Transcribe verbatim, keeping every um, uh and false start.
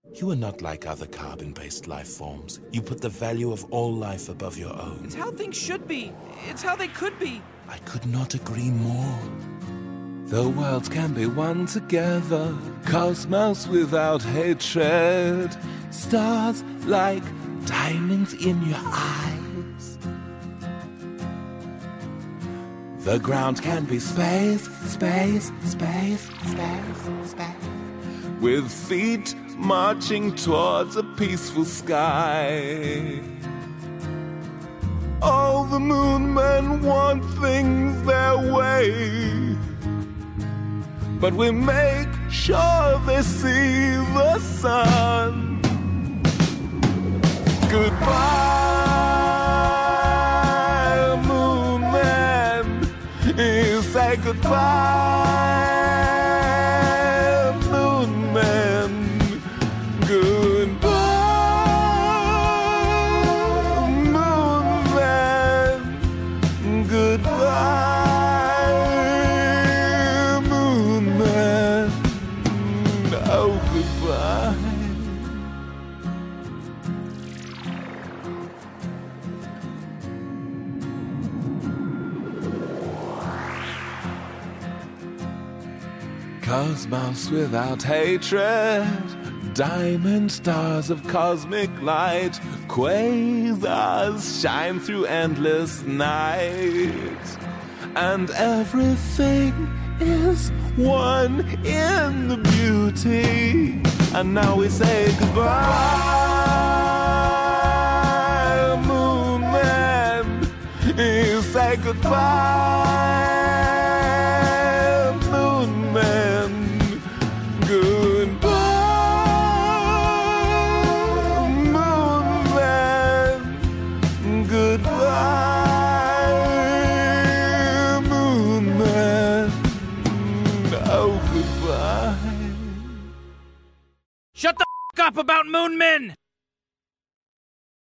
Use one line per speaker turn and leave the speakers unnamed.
You are not like other carbon-based life forms. You put the value of all life above your own.
It's how things should be. It's how they could be.
I could not agree more. The worlds can be one together, cosmos without hatred, stars like diamonds in your eyes. The ground can be space, space, space, space, space, with feet marching towards a peaceful sky. All the moon men want things their way, but we make sure they see the sun. Goodbye, moon man. You say goodbye, moon man. Goodbye, moon man. Goodbye, moon man. Oh, goodbye. Cosmos without hatred, diamond stars of cosmic light, quasars shine through endless night, and everything is one in the beauty. And now we say goodbye, moon man. You say goodbye, moon man. Goodbye, moon man. Goodbye, moon man. Oh, goodbye.
Shut the f*** up about Moon Men!